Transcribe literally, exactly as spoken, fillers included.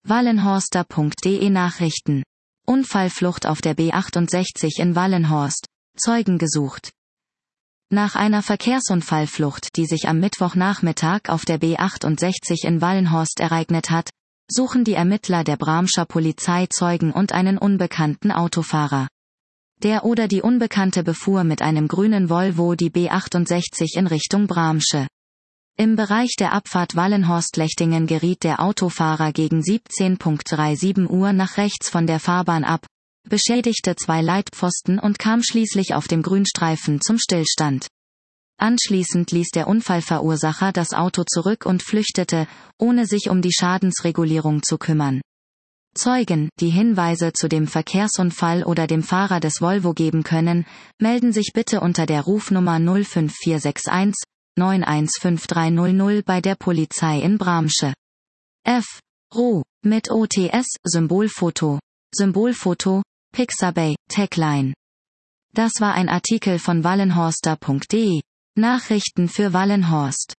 wallenhorster punkt de Nachrichten. Unfallflucht auf der B achtundsechzig in Wallenhorst. Zeugen gesucht. Nach einer Verkehrsunfallflucht, die sich am Mittwochnachmittag auf der B achtundsechzig in Wallenhorst ereignet hat, suchen die Ermittler der Bramscher Polizei Zeugen und einen unbekannten Autofahrer. Der oder die Unbekannte befuhr mit einem grünen Volvo die B achtundsechzig in Richtung Bramsche. Im Bereich der Abfahrt Wallenhorst-Lechtingen geriet der Autofahrer gegen siebzehn Uhr siebenunddreißig nach rechts von der Fahrbahn ab, beschädigte zwei Leitpfosten und kam schließlich auf dem Grünstreifen zum Stillstand. Anschließend ließ der Unfallverursacher das Auto zurück und flüchtete, ohne sich um die Schadensregulierung zu kümmern. Zeugen, die Hinweise zu dem Verkehrsunfall oder dem Fahrer des Volvo geben können, melden sich bitte unter der Rufnummer null fünf vier sechs eins neun eins fünf drei null null bei der Polizei in Bramsche. F. Roh. Mit O T S, Symbolfoto. Symbolfoto, Pixabay, Tagline. Das war ein Artikel von wallenhorster punkt de. Nachrichten für Wallenhorst.